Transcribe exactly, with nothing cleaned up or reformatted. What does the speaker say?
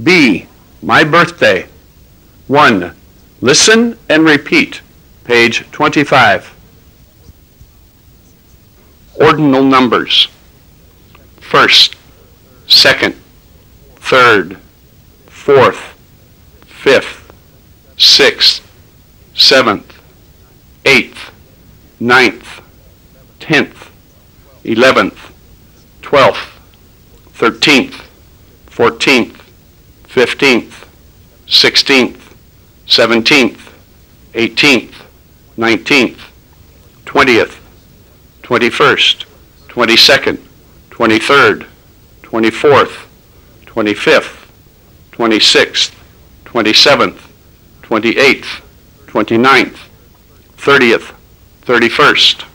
B, my birthday. one. Listen and repeat. Page twenty-five. Ordinal numbers. First, second, third, fourth, fifth, sixth, seventh, eighth, ninth, tenth, eleventh, twelfth, thirteenth, fourteenth, fifteenth, sixteenth, seventeenth, eighteenth, nineteenth, twentieth, twenty-first, twenty-second, twenty-third, twenty-fourth, twenty-fifth, twenty-sixth, twenty-seventh, twenty-eighth, twenty-ninth, thirtieth, thirty-first,